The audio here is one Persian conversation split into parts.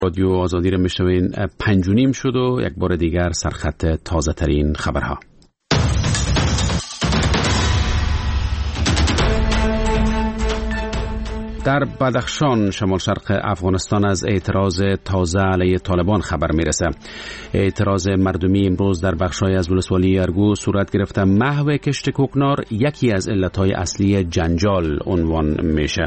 رادیو آزادی رو میشنوین. 5:30 شد و یک بار دیگر سرخط تازه ترین خبرها. در بدخشان شمال شرق افغانستان از اعتراض تازه علیه طالبان خبر میرسه. اعتراض مردمی امروز در بخش‌های از ولسوالی ارگو صورت گرفته. محو کشت کوکنار یکی از علتهای اصلی جنجال عنوان میشه.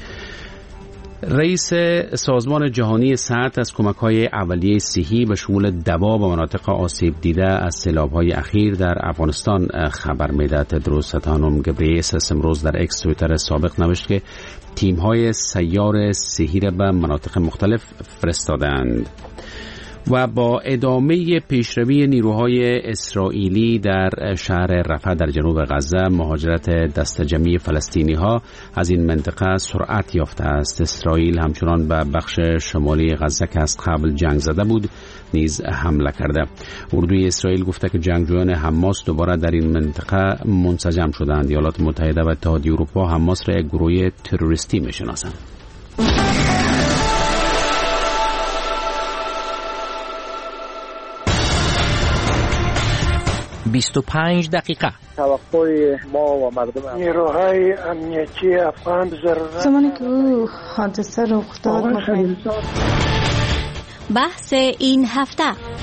رئیس سازمان جهانی صحت از کمک‌های اولیه صحی به شمول دوا به مناطق آسیب دیده از سیلاب‌های اخیر در افغانستان خبر می‌دهد. تدروس ادهانوم گبریسس امروز در اکس توییتر سابق نوشت که تیم‌های سیار صحی را به مناطق مختلف فرستادند. و با ادامه پیشروی نیروهای اسرائیلی در شهر رفح در جنوب غزه، مهاجرت دسته جمعی فلسطینی‌ها از این منطقه سرعت یافته است. اسرائیل همچنان به بخش شمالی غزه که از قبل جنگ زده بود نیز حمله کرده. اردوی اسرائیل گفته که جنگجویان حماس دوباره در این منطقه منسجم شدند. ایالات متحده و اتحادیه اروپا حماس را یک گروه تروریستی می‌شناسند. 25 دقیقه. توقع ما و مردم نیروهای امنیتی افغان ضرورت زمانی که حادثه رخ داد بحث این هفته.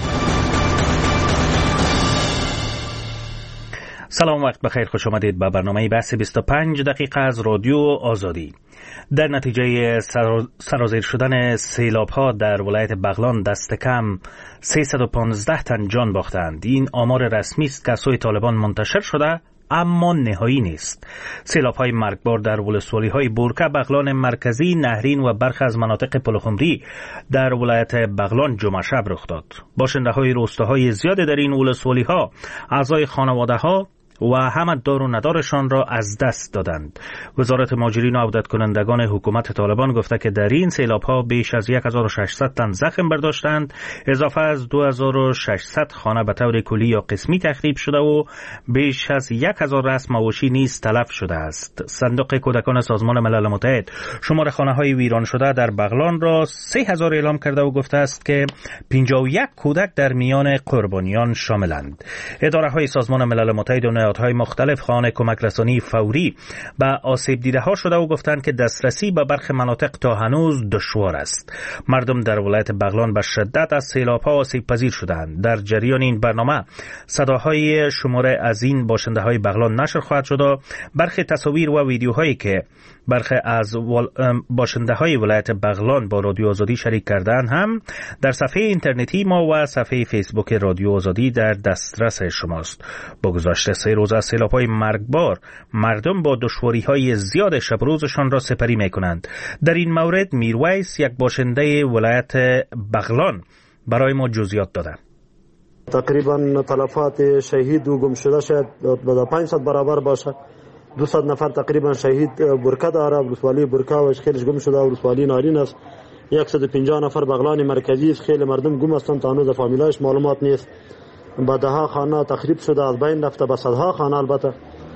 سلام، وقت بخیر، خوش آمدید به برنامه بحث 25 دقیقه از رادیو آزادی. در نتیجه سرازیر شدن سیلاب‌ها در ولایت بغلان دست کم 315 تن جان باختند. این آمار رسمی است که از سوی طالبان منتشر شده، اما نهایی نیست. سیلاب‌های مرگبار در ولسوالی‌های بورکه، بغلان مرکزی، نهرین و برخی از مناطق پلخمری در ولایت بغلان جمعه شب رخ داد. باشنده‌های روستاهای زیاد در این ولسوالی‌ها اعضای خانواده‌ها و هم دار و ندارشان را از دست دادند. وزارت مهاجرین و عودت کنندگان حکومت طالبان گفته که در این سیلاب‌ها بیش از 1600 تن زخم برداشتند، اضافه از 2600 خانه به طور کلی یا قسمی تخریب شده و بیش از 1000 رأس مواشی نیز تلف شده است. صندوق کودکان سازمان ملل متحد شمار خانه‌های ویران شده در بغلان را 3000 اعلام کرده و گفته است که 51 کودک در میان قربانیان شاملند. اداره‌های سازمان ملل متحد و نهادهای مختلف خواهان کمک رسانی فوری به آسیب دیده ها شده و گفتند که دسترسی به برخی مناطق تا هنوز دشوار است. مردم در ولایت بغلان به شدت از سیلاب ها آسیب پذیر شدند. در جریان این برنامه صداهای شماره از این باشنده های بغلان نشر خواهد شد و برخی تصاویر و ویدیوهایی که برخی از باشنده های ولایت بغلان با رادیو آزادی شریک کردن هم در صفحه اینترنتی ما و صفحه فیسبوک رادیو آزادی در دسترس شماست. با گذشت 3 روز از سیلاب‌های مرگبار، مردم با دشواری‌های زیاد شب روزشان را سپری می‌کنند. در این مورد میرویس، یک باشنده ولایت بغلان، برای ما جزئیات داده. تقریبا تلفات شهید و گم شده شاید به 500 برابر باشه. 200 نفر تقریبا شهید برکه داره، ولسوالی برکه و خیلیش گم شده، ولسوالی نارین است. 150 نفر بغلان مرکزی است، خیلی مردم گم هستند، تا هنوز فامیلایش معلومات نیست. بعدها خانه تخریب شده، از بین رفته، به صدها خانه البته،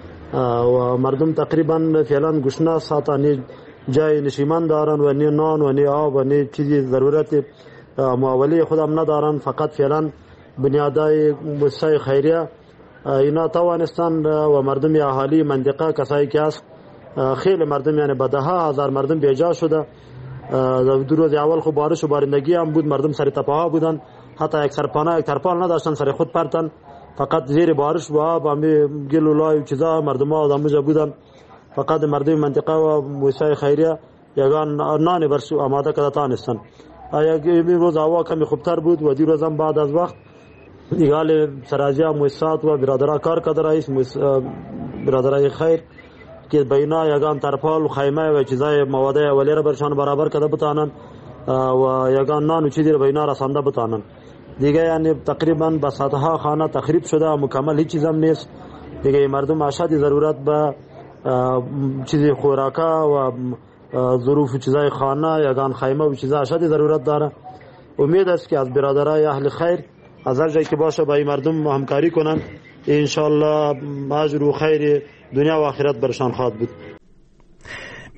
و مردم تقریبا فعلا گشنه است، حتی جای نشیمن دارن و نه نان و نه آب و نه چیزی ضرورت معاوله خودم ندارن. فقط فعلا بنیادای مؤسسه خیریه اینا توانستند و مردم اهالی منطقه کسایی که است خیلی مردم، یعنی به 10,000 مردم بیجا شده. دو روز اول خب بارش و بارندگی هم بود، مردم سر تپه ها بودن، حتی یک سرپانه یک ترپال نداشتن، سر خود پرتن، فقط زیر بارش و آب هم گل و لای و چیزا مردم ها آدمجا بودن. فقط مردم منطقه و مؤسسه خیریه یگان نان برش آماده کرده تانستن. یک روز هوا کمی خوبتر بود و دی روز هم بعد از وقت دیگه سراجیا مؤسسات و برادرها کار کرده، رئیس برادرای خیر که بینا یگان ترپال و خیمه و چیزای مواد اولیه را برشان برابر کرده بتانن و یگان نان و چیزی را بینا رسانده بتانن. دیگه یعنی تقریبا به صدها خانه تخریب شده، مکمل هیچ چیز هم نیست. دیگه مردم اشد ضرورت به چیزی خوراکه و ظروف چیزای خانه یگان خیمه و چیزا اشد ضرورت داره. امید است که از برادرای اهل خیر از هر جایی که باشه با این مردم همکاری کنن، ان شاء الله اجر و خیر دنیا و آخرت برشان خواهد بود.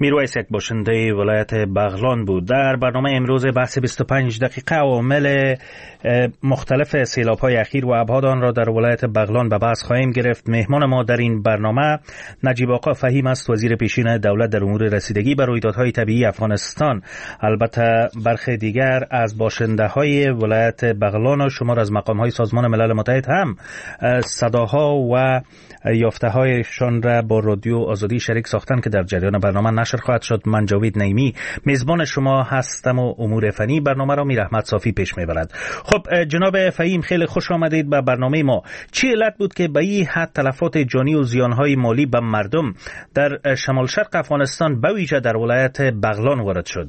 میرویس یک باشنده ولایت بغلان بود. در برنامه امروز بحث 25 دقیقه عوامل مختلف سیلاب‌های اخیر و ابعاد آن را در ولایت بغلان به بحث خواهیم گرفت. مهمان ما در این برنامه نجیب آقا فهیم است، وزیر پیشین دولت در امور رسیدگی به رویدادهای طبیعی افغانستان. البته برخی دیگر از باشنده‌های ولایت بغلان و شمار از مقام‌های سازمان ملل متحد هم صداها و یافته‌هایشان را با رادیو آزادی شریک ساختند که در جریان برنامه نشر خواهد شد. من جاوید نعیمی میزبان شما هستم و امور فنی برنامه را میر احمد صافی پیش میبرد. خب جناب فهیم، خیلی خوش آمدید به برنامه ما. چی علت بود که به این حد تلفات جانی و زیانهای مالی به مردم در شمال شرق افغانستان به ویژه در ولایت بغلان وارد شد؟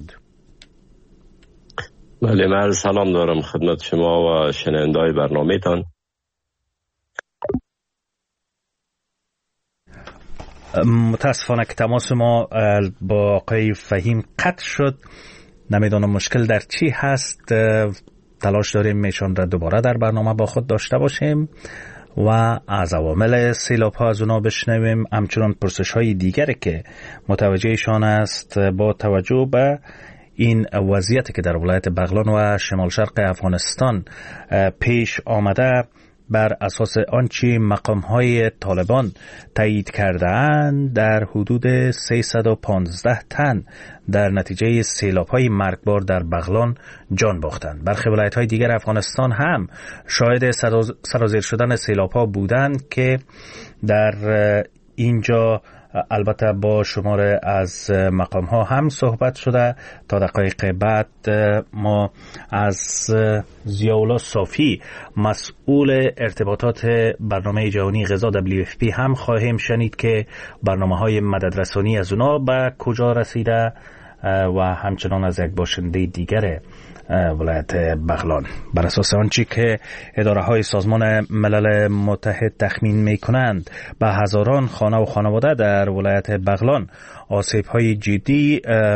بله، من سلام دارم خدمت شما و شنونده‌های برنامه‌تان. متاسفانه که تماس ما با آقای فهیم قطع شد. نمیدونم مشکل در چی هست. تلاش داریم ایشان را دوباره در برنامه با خود داشته باشیم و از عوامل سیلاب ها از اونا بشنویم، همچنان پرسش های دیگری که متوجهشان است با توجه به این وضعیتی که در ولایت بغلان و شمال شرق افغانستان پیش آمده بر اساس آنچه مقام‌های طالبان تایید کرده‌اند در حدود 315 تن در نتیجه سیلاب‌های مرگبار در بغلان جان باختند. برخی ولایت‌های دیگر افغانستان هم شاهد سرازیر شدن سیلاب‌ها بودند که در اینجا البته با شمار از مقام ها هم صحبت شده. تا دقایق بعد ما از ضیاءالله صافی مسئول ارتباطات برنامه جهانی غذا WFP هم خواهیم شنید که برنامه های مددرسانی از اونا به کجا رسیده و همچنان از یک باشنده دیگر ولایت بغلان. بر اساس آنچه که اداره‌های سازمان ملل متحد تخمین می‌کنند به هزاران خانه و خانواده در ولایت بغلان آسیب‌های جدی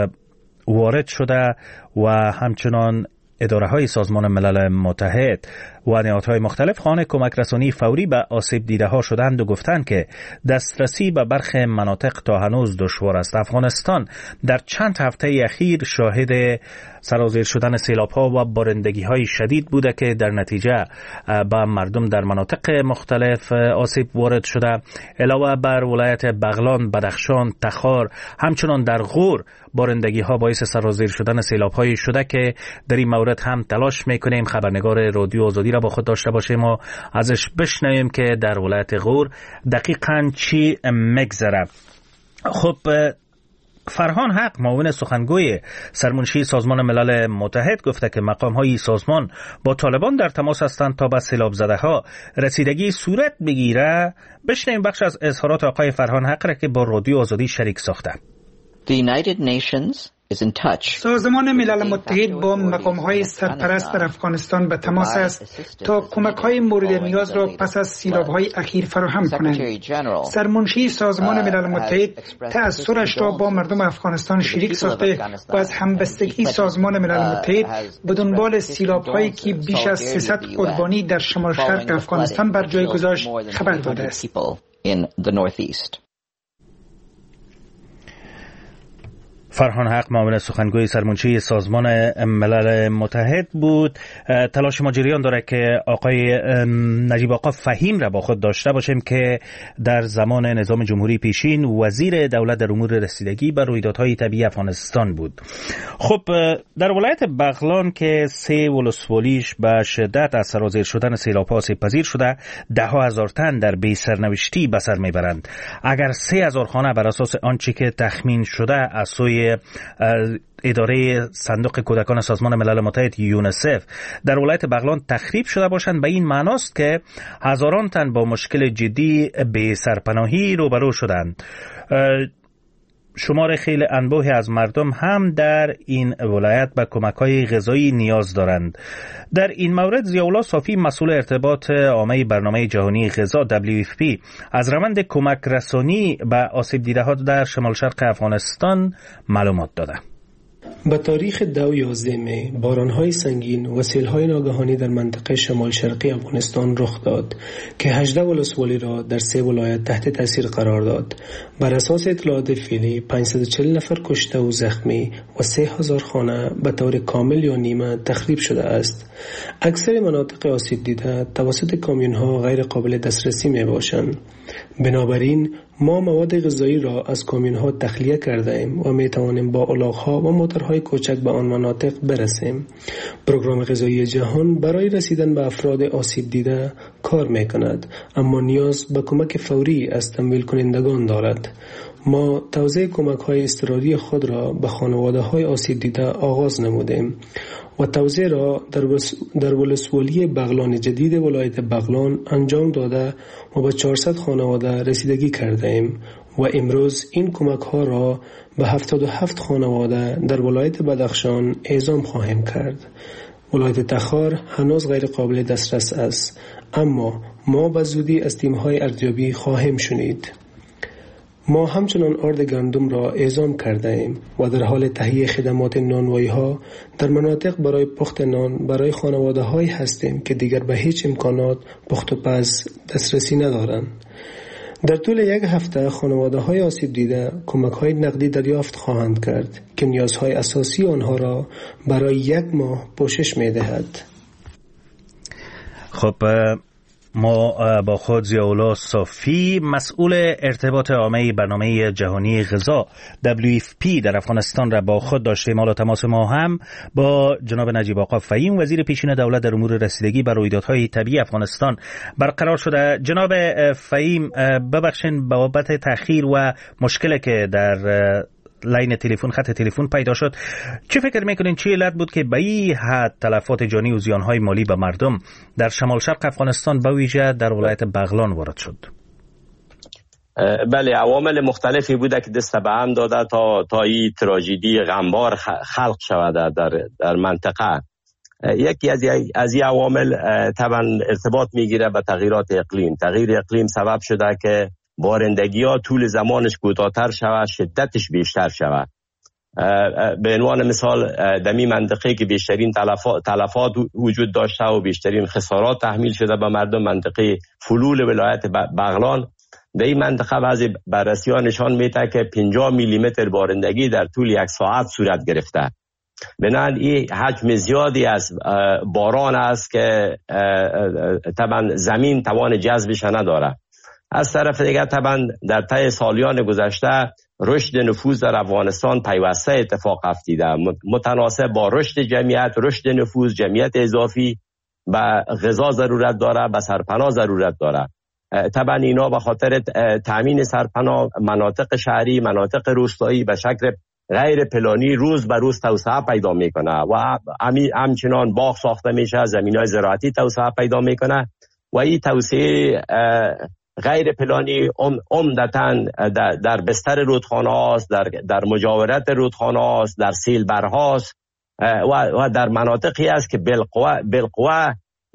وارد شده و همچنان اداره‌های سازمان ملل متحد و نهادهای مختلف خواهان کمک رسانی فوری به آسیب دیده ها شدند و گفتند که دسترسی به برخی مناطق تا هنوز دشوار است. افغانستان در چند هفته اخیر شاهد سرازیر شدن سیلاب ها و بارندگی های شدید بوده که در نتیجه به مردم در مناطق مختلف آسیب وارد شده. علاوه بر ولایت بغلان، بدخشان، تخار، همچنان در غور بارندگی ها باعث سرازیر شدن سیلاب های شده که در این مورد هم تلاش میکنیم خبرنگار رادیو آزادی را با خود داشته باشیم و ازش بشنویم که در ولایت غور دقیقاً چی مگذره. خب فرهان حق، معاون سخنگوی سرمنشی سازمان ملل متحد، گفته که مقام‌های سازمان با طالبان در تماس هستند تا به سیلاب زده‌ها رسیدگی صورت بگیره. بشنویم بخش از اظهارات آقای فرهان حق را که با رادیو آزادی شریک ساخته. The United Nations is in touch. سازمان ملل متحد با مقام‌های سرپرست در افغانستان به تماس است تا کمک‌های مورد نیاز را پس از سیلاب‌های اخیر فراهم کنند. سرمنشی سازمان ملل متحد تأثیرش را با مردم افغانستان شریک ساخته و از همبستگی سازمان ملل متحد به دنبال سیلاب‌هایی که بیش از 300 قربانی در شمال شرق افغانستان بر جای گذاشت خبر داده است. فرهان حق، معاون سخنگوی سرمنشی سازمان ملل متحد بود. تلاش ما جریان داره که آقای نجیب آقا فهیم را با خود داشته باشیم که در زمان نظام جمهوری پیشین وزیر دولت در امور رسیدگی به رویدادهای طبیعی افغانستان بود. خب در ولایت بغلان که 3 ولسوالیش به شدت از سرازیر شدن سیلاب‌ها آسیب پذیر شده، 10,000 تن در بی سرنوشتی به سر میبرند. اگر 3,000 خانه بر اساس آنچه که تخمین شده از سوی اداره صندوق کودکان سازمان ملل متحد یونیسف در ولایت بغلان تخریب شده باشند، به این معناست که هزاران تن با مشکل جدی به سرپناهی روبرو شدند. شمار خیلی انبوهی از مردم هم در این ولایت به کمک‌های غذایی نیاز دارند. در این مورد ضیاءالله صافی مسئول ارتباط عامه برنامه جهانی غذا WFP از روند کمک رسانی به آسیب دیده‌ها در شمال شرق افغانستان معلومات داده. به تاریخ 10/11 می بارانهای سنگین و سیل‌های ناگهانی در منطقه شمال شرقی افغانستان رخ داد که 18 ولسوالی را در 3 ولایت تحت تاثیر قرار داد. بر اساس اطلاعات فعلی 540 نفر کشته و زخمی و 3000 خانه به طور کامل یا نیمه تخریب شده است. اکثر مناطق آسیب دیده توسط کامیون‌ها غیر قابل دسترسی می باشند. بنابراین ما مواد غذایی را از کامیون‌ها تخلیه کرده ایم و می توانیم با الاغ‌ها و موترهای کوچک به آن مناطق برسیم. پروگرام غذایی جهان برای رسیدن به افراد آسیب دیده کار می کند، اما نیاز به کمک فوری از تمویل کنندگان دارد. ما توزیع کمک‌های اضطراری خود را به خانواده‌های آسیب دیده آغاز نمودیم و توزیع را در ولسوالی بغلان جدید ولایت بغلان انجام داده و به 400 خانواده رسیدگی کرده ایم و امروز این کمک‌ها را به 77 خانواده در ولایت بدخشان اعزام خواهیم کرد. ولایت تخار هنوز غیر قابل دسترس است، اما ما به زودی از تیم‌های ارزیابی خواهیم شنید. ما همچنان آرد گندم را اعزام کرده ایم و در حال تهیه خدمات نانوایی ها در مناطق برای پخت نان برای خانواده هایی هستیم که دیگر به هیچ امکانات پخت و پز دسترسی ندارند. در طول یک هفته خانواده های آسیب دیده کمک های نقدی دریافت خواهند کرد که نیازهای اساسی آنها را برای 1 ماه پوشش می دهد. خب ما با خود ضیاءالله صافی مسئول ارتباط عامه برنامه جهانی غذا WFP در افغانستان را با خود داشتیم. حالا تماس ما هم با جناب نجیب آقا فهیم وزیر پیشین دولت در امور رسیدگی به رویدادهای طبیعی افغانستان برقرار شده. جناب فهیم ببخشید بابت تأخیر و مشکلی که در لاین تلفن خط تلفن پیدا شد. چه فکر میکنین چه علت بود که به این حد تلفات جانی و زیانهای مالی به مردم در شمال شرق افغانستان به ویژه در ولایت بغلان وارد شد؟ بله، عوامل مختلفی بوده که دست به هم داده تا این تراژدی غمبار خلق شود در منطقه. یکی از این عوامل طبعا ارتباط میگیره به تغییرات اقلیم. تغییر اقلیم سبب شده که بارندگی ها طول زمانش کوتاه‌تر شود، شدتش بیشتر شود. به عنوان مثال در این منطقه که بیشترین تلفات وجود داشته و بیشترین خسارات تحمیل شده به مردم، منطقه فلول ولایت بغلان، در این منطقه بعضی بررسی‌ها نشان میده که 50 میلیمتر بارندگی در طول 1 ساعت صورت گرفته. بنابراین این حجم زیادی از باران است که طبعا زمین توان جذبش نداره. از طرف دیگر طبعا در طی سالیان گذشته رشد نفوذ در افغانستان پیوسته اتفاق افتیده. متناسب با رشد جمعیت، رشد نفوذ، جمعیت اضافی به غذا ضرورت داره، به سرپناه ضرورت داره. طبعا اینا به خاطر تامین سرپناه مناطق شهری، مناطق روستایی به شکل غیر پلانی روز به روز توسعه پیدا میکنه و همچنان باغ ساخته میشه، زمینهای زراعتی توسعه پیدا میکنه و این توسعه غیر پلانی عمدتاً در بستر رودخانه هاست، در مجاورت رودخانه هاست، در سیلبر هاست و در مناطقی است که بالقوه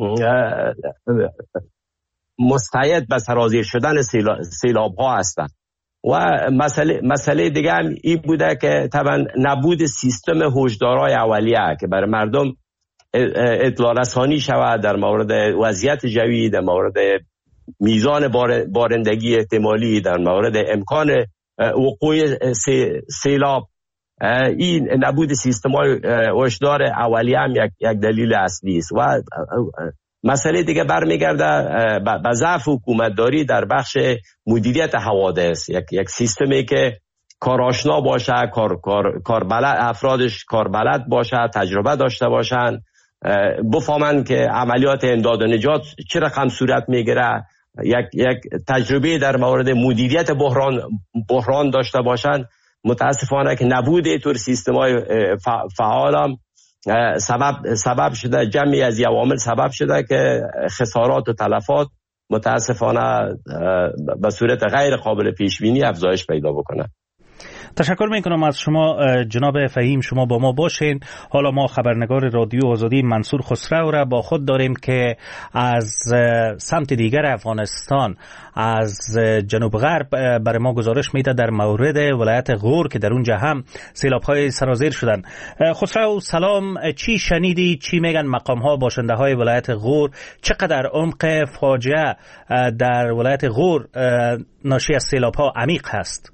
مستعد به سرازیر شدن سیلاب ها هستند. و مسئله دیگه هم این بوده که طبعا نبود سیستم هشدارهای اولیه که برای مردم اطلاع رسانی شود در مورد وضعیت جوی، در مورد میزان بارندگی احتمالی، در مورد امکان وقوع سیلاب. این نبود سیستم‌های هشدار اولیه هم یک دلیل اصلی است. و مسئله دیگه برمیگرده به ضعف حکومتداری در بخش مدیریت حوادث. یک سیستمی که کارآشنا باشه، افرادش کاربلد باشه، تجربه داشته باشن، بفهمن که عملیات امداد و نجات چه رقم صورت میگیره، یک تجربه در مورد مدیریت بحران داشته باشن. متاسفانه که نبود اینطور سیستم‌های فعال هم سبب شده، جمعی از عوامل سبب شده که خسارات و تلفات متاسفانه به صورت غیر قابل پیش بینی افزایش پیدا بکنه. تشکر میکنم از شما جناب فهیم. شما با ما باشین. حالا ما خبرنگار رادیو آزادی منصور خسرو را با خود داریم که از سمت دیگر افغانستان از جنوب غرب برای ما گزارش میده در مورد ولایت غور که در اونجا هم سیلاب‌های سرازیر شدن. خسرو سلام، چی شنیدی؟ چی میگن مقام ها باشنده های ولایت غور؟ چقدر عمق فاجعه در ولایت غور ناشی از سیلاب‌ها عمیق هست؟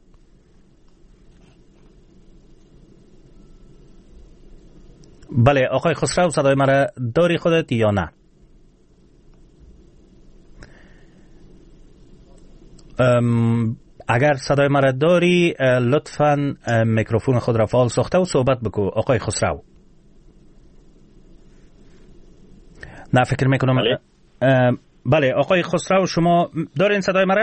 بله آقای خسرو، صدای مرا داری خودت یا نه؟ اگر صدای مرا داری لطفاً میکروفون خود را فعال ساخته و صحبت بکو آقای خسرو. نه فکر میکنم. بله آقای خسرو، شما دارین صدای مرا؟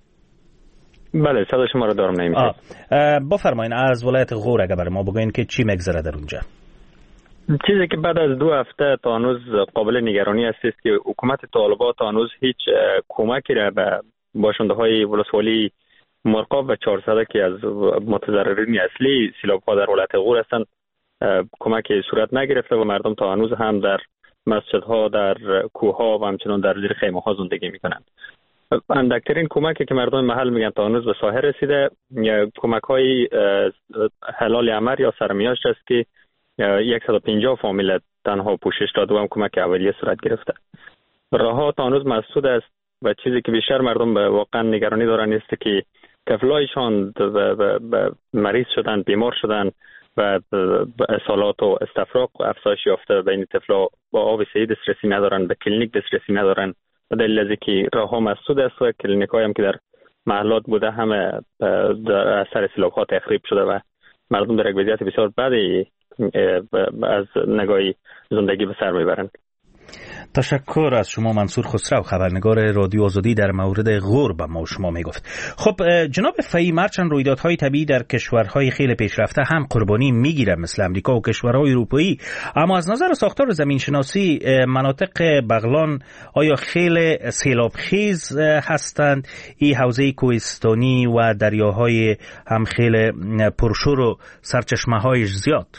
بله صدای شما را دارم. نمیشه بفرمایین از ولایت غور اگر برای ما بگوین که چی میگذره در اونجا. چیزی که بعد از 2 هفته تا هنوز قابل نگرانی است که حکومت طالبان تا هنوز هیچ کمکی را به باشنده های ولسوالی مرغاب و 400 که از متضررین اصلی سیلاب‌ها در ولایت غور هستند کمکی صورت نگرفته و مردم تا هنوز هم در مسجدها، در کوه‌ها و همچنان در زیر خیمه‌ها زندگی می‌کنند. اندکترین کمکی که مردم محل میگن تا هنوز به ساحل رسیده کمک‌های حلال عمر یا سرمیاشت است که 150 فامیل تنها پوشش داده و هم کمک اولیه صورت گرفته. راه‌ها تا هنوز مسدود است و چیزی که بیشتر مردم به واقعا نگرانی دارن است که طفلایشان مریض شدن، بیمار شدن و اصالات و استفراغ افزایش یافته. بین طفلا با آب صحیح دسترسی ندارن، به کلینیک دسترسی ندارن و دلیل از اینکه راه‌ها مسدود است و کلینیک‌های هم که در محلات بوده همه در اثر سیلاب‌ها تخریب شده و مردم در یک وضعیت بسیار بدی از نگاه زندگی به سر میبرند. تشکر از شما منصور خسرو، خبرنگار رادیو آزادی در مورد غور به ما شما میگفت. خب جناب فهیم، هرچند رویدادهای طبیعی در کشورهای خیلی پیشرفته هم قربانی میگیره مثل امریکا و کشورهای اروپایی، اما از نظر ساختار زمین شناسی مناطق بغلان آیا خیلی سیلاب خیز هستند؟ این حوزه کوهستانی و دریاهای هم خیلی پرشور و سرچشمه هایش زیاد.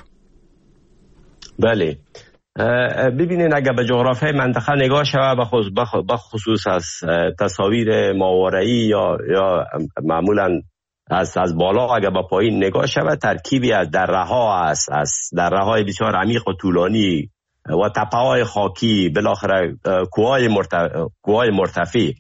بله ببینید اگر به جغرافیای منطقه نگاه شود به خصوص از تصاویر ماورایی یا معمولا از بالا اگر به پایین نگاه شود ترکیبی از دره‌ها است، از دره‌های بسیار عمیق و طولانی و تپه‌های خاکی، بالاخره کوه‌های مرتفع.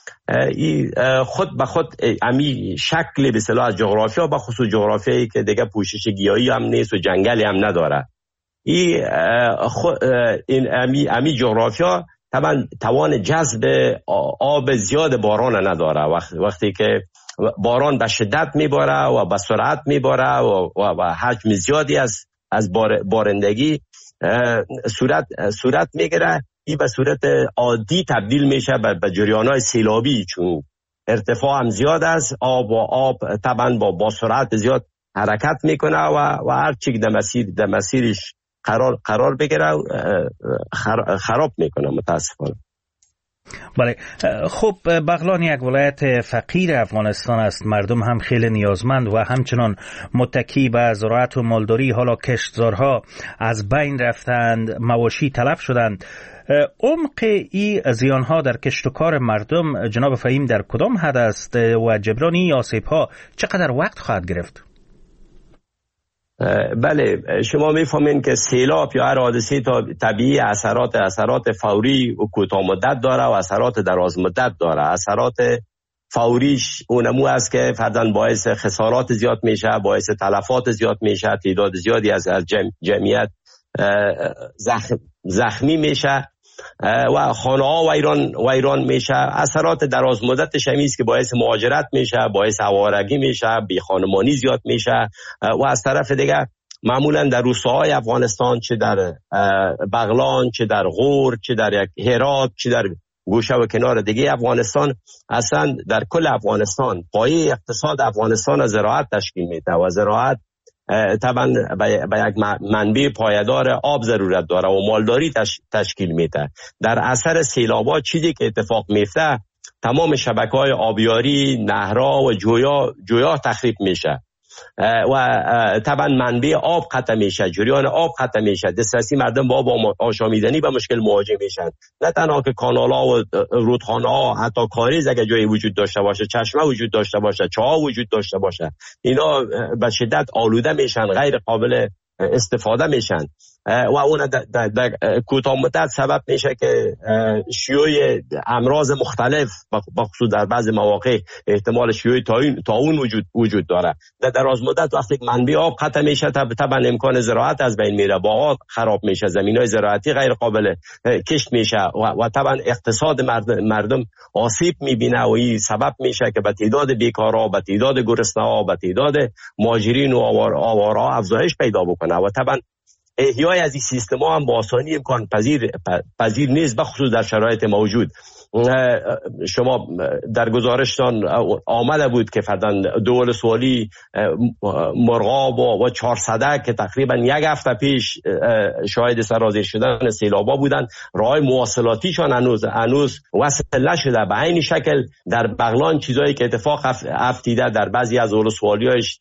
خود به خود امی شکل به اصطلاح از جغرافیا به خصوص جغرافیایی که دیگه پوشش گیاهی هم نیست و جنگلی هم نداره. این امی جغرافیا طبعا توان جذب آب زیاد باران نداره. وقتی که باران به شدت میباره و به سرعت میباره و حجم زیادی از بارندگی صورت میگیره، این به صورت عادی تبدیل میشه به جریان‌های سیلابی، چون ارتفاع هم زیاد است. آب طبعا با سرعت زیاد حرکت میکنه و هر چی در مسیرش قرار بگیره خراب میکنه متاسفانه. بله خب بغلان یک ولایت فقیر افغانستان است، مردم هم خیلی نیازمند و همچنان متکی به زراعت و مالداری. حالا کشتزارها از بین رفتند، مواشی تلف شدند. عمق این زیانها در کشت و کار مردم جناب فهیم در کدام حد است و جبران این آسیب‌ها چقدر وقت خواهد گرفت؟ بله شما میفهمین که سیلاب یا هر حادثه طبیعی اثرات فوری و کوتاه مدت داره و اثرات دراز مدت داره. اثرات فوریش اونمو است که فرضاً باعث خسارات زیاد میشه، باعث تلفات زیاد میشه، تعداد زیادی از جمعیت زخمی میشه و خانه ها ویران میشه. اثرات دراز مدتش همیست که باعث مهاجرت میشه، باعث آوارگی میشه، بی خانمانی زیاد میشه و از طرف دیگه معمولا در روستاهای افغانستان، چه در بغلان، چه در غور، چه در هرات، چه در گوشه و کنار دیگه افغانستان، اصلا در کل افغانستان پایه اقتصاد افغانستان از زراعت تشکیل میده و زراعت طبعا به یک منبع پایدار آب ضرورت داره و مالداری تشکیل میده. در اثر سیلاب‌ها چیزی که اتفاق میفته تمام شبکه‌های آبیاری، نهرها و جویا تخریب میشه و طبعا منبع آب قطع میشه، جریان آب قطع میشه، دسترسی مردم با آشامیدنی به مشکل مواجه میشن. نه تنها که کانال‌ها و رودخانه‌ها، حتی کاریز اگه جایی وجود داشته باشه، چشمه وجود داشته باشه، چاه وجود داشته باشه، اینا به شدت آلوده میشن، غیر قابل استفاده میشن و اون در کوتاه مدت سبب میشه که شیوع امراض مختلف، بخصوص در بعض مواقع احتمال شیوع طاعون وجود داره. در دراز مدت وقتی منبع آب قطع میشه، طبعا امکان زراعت از بین میره، باغات خراب میشه، زمینای زراعتی غیر قابل کشت میشه و طبعا اقتصاد مردم آسیب میبینه و این سبب میشه که به تعداد بیکارا، به تعداد گرسنه‌ها، به تعداد مهاجرین و آوارها افزایش پیدا بکنه و طبعا احیای از این سیستم ها هم با آسانی امکان پذیر نیست، بخصوص در شرایط موجود. شما در گزارشتان آمده بود که فردن دول سوالی مرغاب و 400 که تقریبا یک هفته پیش شاهد سرازیر شدن سیلابا بودن، راه مواصلاتیشان هنوز وصل نشده. به این شکل در بغلان چیزایی که اتفاق افتیده در بعضی از ولسوالی‌هاش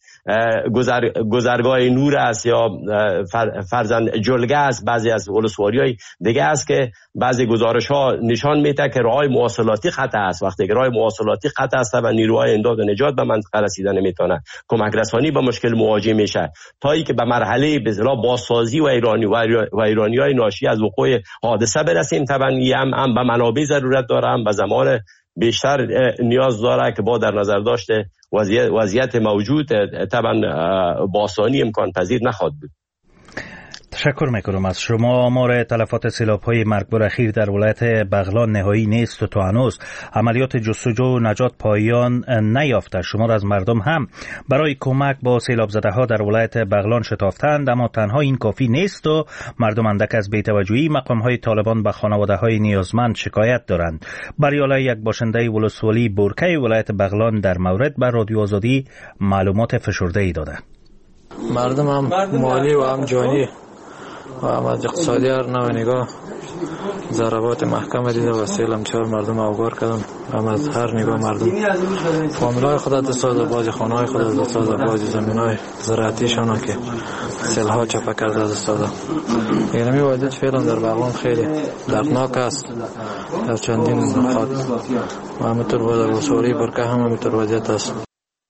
گذرگاه نور است یا فرزند جلگه است، بعضی از ولسوالی‌های دیگه است که بعضی گزارش‌ها نشان میده که راه مواصلاتی خطا است. وقتی که راه مواصلاتی خطا است و نیروهای امداد و نجات به منطقه رسیدن نمیتونه، کمک رسانی به مشکل مواجه میشه، تا اینکه به مرحله به اصطلاح بازسازی و ایرانی‌های ناشی از وقوع حادثه برسیم. طبعا هم به منابع ضرورت داره، هم به زمان بیشتر نیاز داره که با در نظر داشته وضعیت موجود طبعا با آسانی امکان پذیر نخواهد بود. تشکر میکنم از شما. آمار تلفات سیلاب‌های مرگبار اخیر در ولایت بغلان نهایی نیست و تا هنوز عملیات جستجو و نجات پایان نیافته. شمار از مردم هم برای کمک با سیلاب زده ها در ولایت بغلان شتافتند، اما تنها این کافی نیست و مردم اندک از بی‌توجهی مقام‌های طالبان به خانواده‌های نیازمند شکایت دارند. بریالا، یک باشنده ولسوالی بورکه ولایت بغلان، در مورد به رادیو آزادی معلومات فشرده‌ای داده. مردم هم مالی و هم جانی و هم از اقتصادی هر نوع نگاه ضربات محکم دیده و سیلم چهار مردم اوگار کردن. هم از هر نگاه مردم فامیلای خود دستاد و باج خانه‌های خود دستاد و باج زمینای زراعتیشان که سیل‌ها چپه کرده دستاد. اینمی وضعیت فعلا در بغلان خیلی دردناک است در چندین نقاط و همینطور با در وسوری برکه هم همینطور وضعیت است.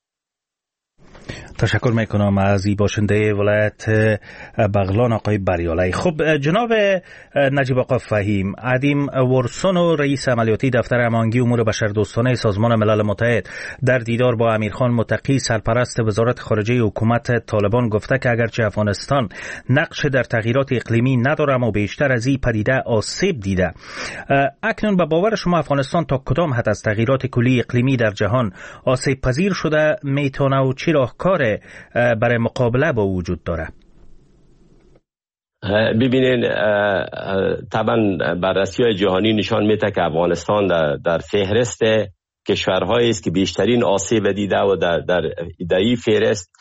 تشکر میکنم از ای باشنده ولایت بغلان آقای بریالای. خب جناب نجیب آقا فهیم، عدیم ورسون و رئیس عملیاتی دفتر امانگی امور بشردوستانه سازمان ملل متحد در دیدار با امیرخان متقی سرپرست وزارت خارجه حکومت طالبان گفته که اگرچه افغانستان نقش در تغییرات اقلیمی نداره اما بیشتر از این پدیده آسیب دیده. اکنون به باور شما افغانستان تا کدام حد از تغییرات کلی اقلیمی در جهان آسیب پذیر شده میتونه و چی راهکار برای مقابله با وجود داره؟ ببینین، طبعا بررسی‌های جهانی نشان میده که افغانستان در فهرست کشورهایی است که بیشترین آسیب دیده و در این فهرست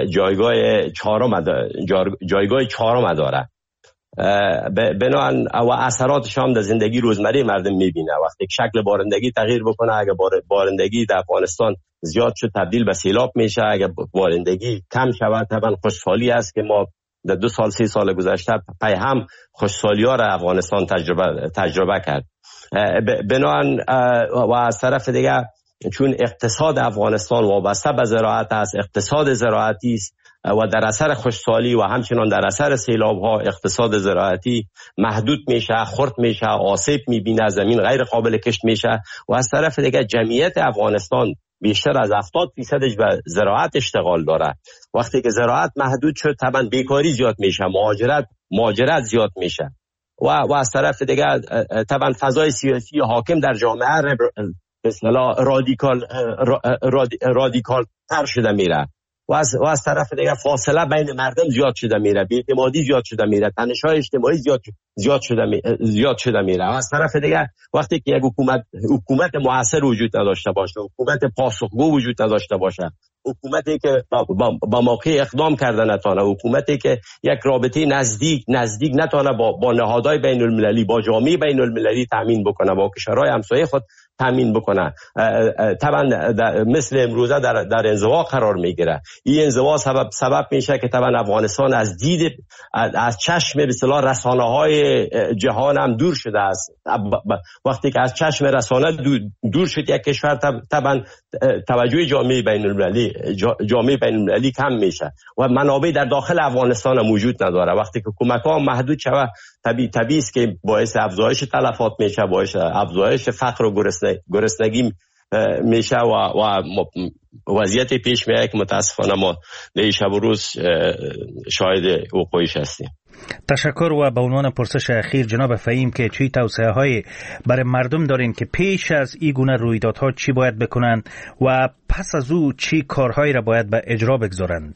جایگاه چهارم داره. بنابراین و اثراتش هم در زندگی روزمره مردم میبینه. وقتی شکل بارندگی تغییر بکنه، اگه بارندگی در افغانستان زیاد شد تبدیل به سیلاب میشه، اگه بارندگی کم شود طبعا خوشحالی است که ما در 2-3 سال گذشته پای هم خوشحالی ها را افغانستان تجربه کرد. بنابراین و از طرف دیگه چون اقتصاد افغانستان وابسته به زراعت است، اقتصاد زراعتی است و در اثر خشکسالی و همچنان در اثر سیلاب ها اقتصاد زراعتی محدود میشه، خرد میشه، آسیب میبینه، زمین غیر قابل کشت میشه و از طرف دیگه جمعیت افغانستان بیشتر از 70% به زراعت اشتغال داره. وقتی که زراعت محدود شد طبعا بیکاری زیاد میشه، مهاجرت زیاد میشه و از طرف دیگه طبعا فضای سیاسی حاکم در جامعه اصطلاح رادیکال تر شده میره و از طرف دیگه فاصله بین مردم زیاد شده میره، بی‌اعتمادی زیاد شده میره، تنش‌های اجتماعی زیاد شده میره و از طرف دیگه وقتی که یک حکومت موثر وجود نداشته باشه، حکومت پاسخگو وجود نداشته باشه، حکومتی که با موقع اقدام کرده نتونه، حکومتی که یک رابطه نزدیک نتونه با نهادهای بین المللی، با جامعه بین المللی تامین بکنه، با کشورهای همسایه خود تامین بکنه. طبعا مثل امروزه در انزوا قرار میگیره. این انزوا سبب میشه که طبعا افغانستان از چشم به اصطلاح رسانه‌های جهان هم دور شده است. وقتی که از چشم رسانه دور شد یک کشور، طبعا توجه جامعه بین‌المللی کم میشه و منابع در داخل افغانستان هم وجود نداره. وقتی که کمک‌ها محدود شود، طبیعی است که باعث افزایش تلفات میشه، باعث افزایش فقر و گرسنگی میشه و وضعیت پیش میاد که متاسفانه ما در شب و روز شاهد وقوعش هستیم. تشکر. و به عنوان پرسش اخیر جناب فهیم که چی توصیه های برای مردم دارین که پیش از این گونه رویدادها چی باید بکنن و پس از او چی کارهایی را باید به اجرا بگذارند؟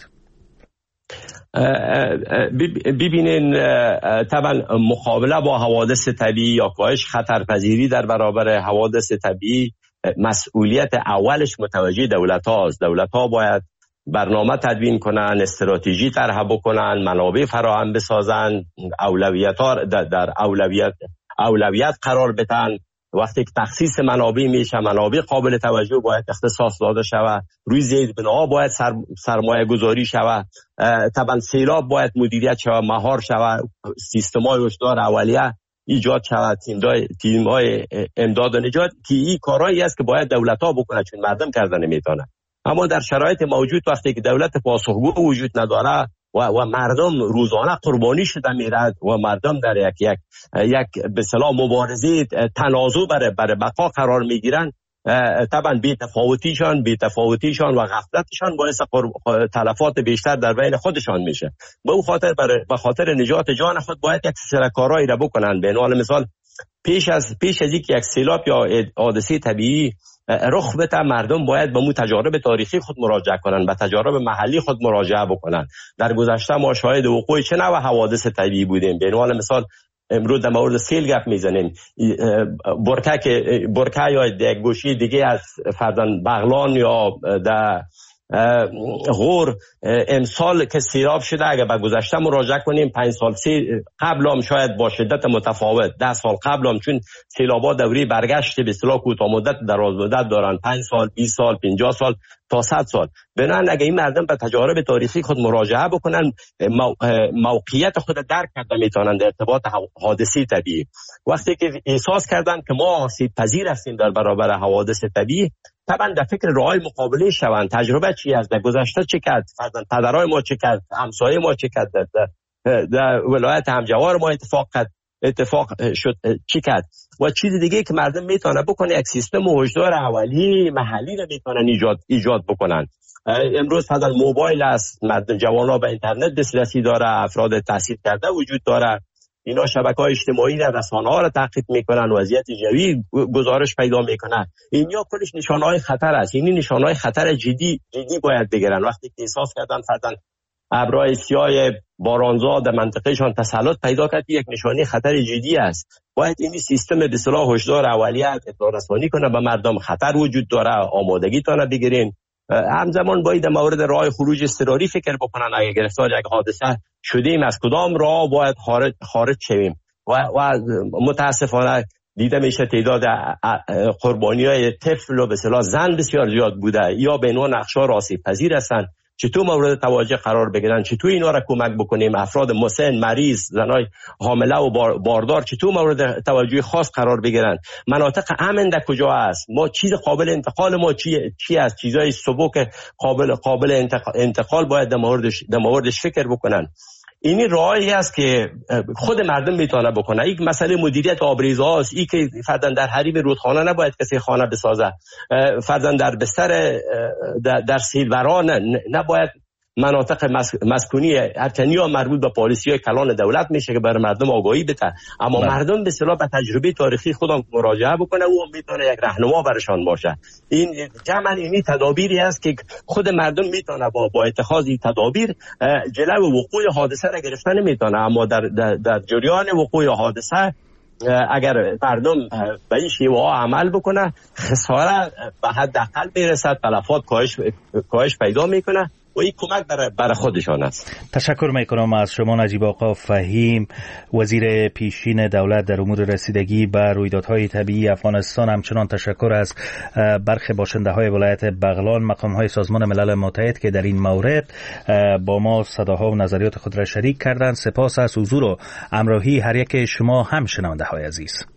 ببینین، طبعا مقابله با حوادث طبیعی یا کاهش خطرپذیری در برابر حوادث طبیعی مسئولیت اولش متوجه دولت هاست. دولت ها باید برنامه تدوین کنن، استراتژی طرح بکنن، منابع فراهم بسازن، اولویت ها در اولویت قرار بدن. وقتی که تخصیص منابع میشه، منابع قابل توجه باید اختصاص داده شود، روی زیربناها باید سرمایه گذاری شود، طبعا سیلاب باید مدیریت شود، مهار شود، سیستم‌های هشدار اولیه ایجاد شود، تیم‌های امداد و نجات، که این کارهایی است که باید دولت‌ها بکنن، چون مردم کردن نمیتونن. اما در شرایط موجود وقتی که دولت پاسخگو وجود نداره و مردم روزانه قربانی شده میرد و مردم در یک به اصطلاح مبارزه تنازع برای بقا قرار میگیرن، طبعا بی‌تفاوتیشان و غفلتشان باعث تلفات بیشتر در بین خودشان میشه. به خاطر نجات جان خود باید یک سری کارهایی را بکنن. به عنوان مثال پیش از اینکه یک سیلاب یا حادثه طبیعی رخ بده، مردم باید به تجارب تاریخی خود مراجعه کنن، به تجارب محلی خود مراجعه بکنن. در گذشته ما شاهد وقوع چه نوع حوادث طبیعی بودیم. به عنوان مثال امروز در مورد سیل گپ میزنیم. برکه یا یک گوشه دیگه از فرزند بغلان یا در غور امسال که سیلاب شده، اگر به گذشته مراجعه کنیم 5 سال قبل هم شاید با شدت متفاوت، 10 سال قبل هم، چون سیلاب‌ها دوره برگشت به اصطلاح کوتاه مدت دراز مدت دارن، 5 سال 20 سال 50 سال تا 100 سال. بنابراین اگه این مردم به تجارب تاریخی خود مراجعه بکنن، موقعیت خود درک کرده میتونن در ارتباط حادثه طبیعی. وقتی که احساس کردن که ما آسیب پذیر هستیم در برابر حوادث طبیعی، طبعا در فکر راهی مقابله شوند. تجربه چی است؟ در گذشته چه کرد؟ پدرای ما چه کرد؟ همسایه ما چه کرد؟ در ولایت همجوار ما اتفاق شد چی کرد؟ و چیز دیگه که مردم میتونه بکنه، یک سیستم هشدار اولیه محلی رو میتونن ایجاد بکنن. امروز فقط موبایل است، مردم جوانا به اینترنت دسترسی داره، افراد تحصیل کرده وجود داره، اینا شبکه‌های اجتماعی در رسانه‌ها رو تعقیب میکنن، وضعیت جوی گزارش پیدا میکنن. اینیا کلش نشانه‌های خطر است. این نشانه‌های خطر جدی باید بگیرن. وقتی که احساس کردن فرضاً ابرهای سیاه بارانزا در منطقهشان تسلط پیدا کرد، یک نشانه خطر جدی است. باید این سیستم به اصطلاح هشدار اولیه اطلاع رسانی کنه به مردم، خطر وجود داره، آمادگی تا بگیرین. همزمان باید در مورد راه خروج اضطراری فکر بکنن. اگه گرفتار یک حادثه شدیم، از کدام راه باید خارج شویم. و متاسفانه دیده میشه تعداد قربانی‌های طفل و به اصطلاح زن بسیار زیاد بوده، یا به نوع نقشه‌ها آسیب پذیر هستند. چطور مورد توجه قرار بگیرن، چطور اینا را کمک بکنیم، افراد مسن، مریض، زنای حامله و باردار چطور مورد توجه خاص قرار بگیرن. مناطق امن در کجا است؟ ما چیز قابل انتقال ما چی است؟ چیزای سبک قابل انتقال باید در موردش فکر بکنن. اینی راهی است که خود مردم میتونه بکنه. یک مسئله مدیریت آبریزها است. این که فرضاً در حریم رودخانه نباید کسی خانه بسازه، فرضاً در بستر در سیلوران نباید مناطق مسکونی هرچند یا مربوط به پالیسی‌های کلان دولت میشه که برای مردم آگاهی بده، اما مردم به اصطلاح به تجربه تاریخی خودم مراجعه بکنه و میتونه یک راهنما برشان باشه. این جمعاً اینی تدابیری است که خود مردم میتونه با اتخاذ این تدابیر جلوی وقوع حادثه را گرفتن میتونه. اما در جریان وقوع حادثه اگر مردم به این شیوه ها عمل بکنه، خساره به حداقل میرسد، تلفات کاهش پیدا میکنه. و این کمک برای خودشان است. تشکر میکنم از شما نجیب آقا فهیم، وزیر پیشین دولت در امور رسیدگی به رویدادهای طبیعی افغانستان. همچنان تشکر از برخی باشنده های ولایت بغلان، مقام های سازمان ملل متحد که در این مورد با ما صداها و نظریات خود را شریک کردند. سپاس از حضور و همراهی هر یک شما هم شنونده های عزیز.